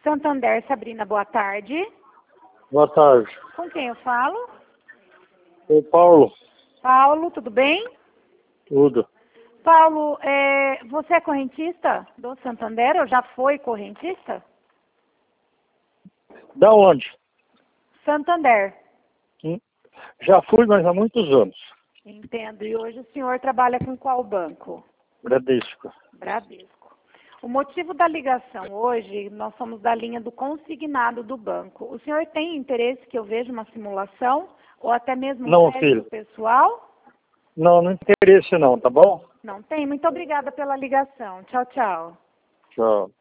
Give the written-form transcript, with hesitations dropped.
Santander, Sabrina, boa tarde. Boa tarde. Com quem eu falo? O Paulo. Paulo, tudo bem? Tudo. Paulo, você é correntista do Santander ou já foi correntista? Da onde? Santander. Já fui, mas há muitos anos. Entendo. E hoje o senhor trabalha com qual banco? Bradesco. Bradesco. O motivo da ligação hoje, nós somos da linha do consignado do banco. O senhor tem interesse que eu veja uma simulação? Ou até mesmo um crédito pessoal? Não, não interessa não, tá bom? Não tem? Muito obrigada pela ligação. Tchau, tchau. Tchau.